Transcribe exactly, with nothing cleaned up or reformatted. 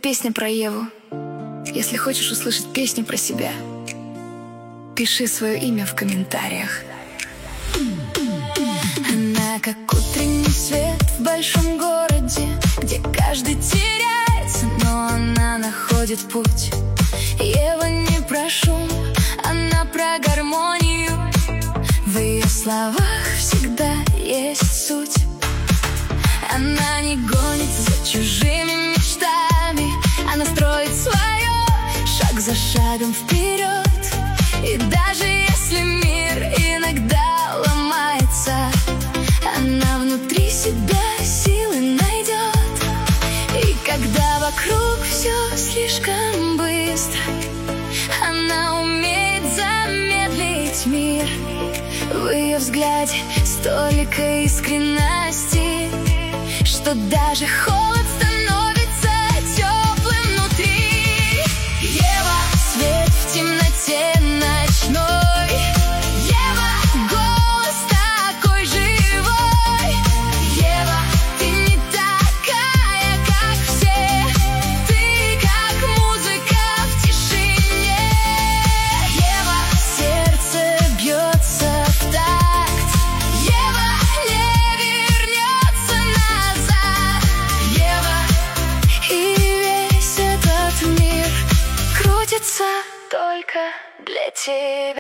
песня про Еву. Если хочешь услышать песню про себя, пиши свое имя в комментариях. Она как утренний свет в большом городе, где каждый теряется, но она находит путь. Ева не про шум, она про гармонию. В ее словах всегда есть суть. Она не гонит за чужими мечтами, она строит свое шаг за шагом вперед. И даже если мир иногда ломается, она внутри себя силы найдет. И когда вокруг все слишком быстро, она умеет замедлить мир. В ее взгляде столько искренности, что даже холод становится теплым внутри. Ева — свет в темноте ночной. Ева — голос такой живой. Ева, ты не такая, как все. Ты как музыка в тишине. Ева, сердце бьется в такт. Ева не вернется назад. Ева, и весь этот мир крутится только для тебя.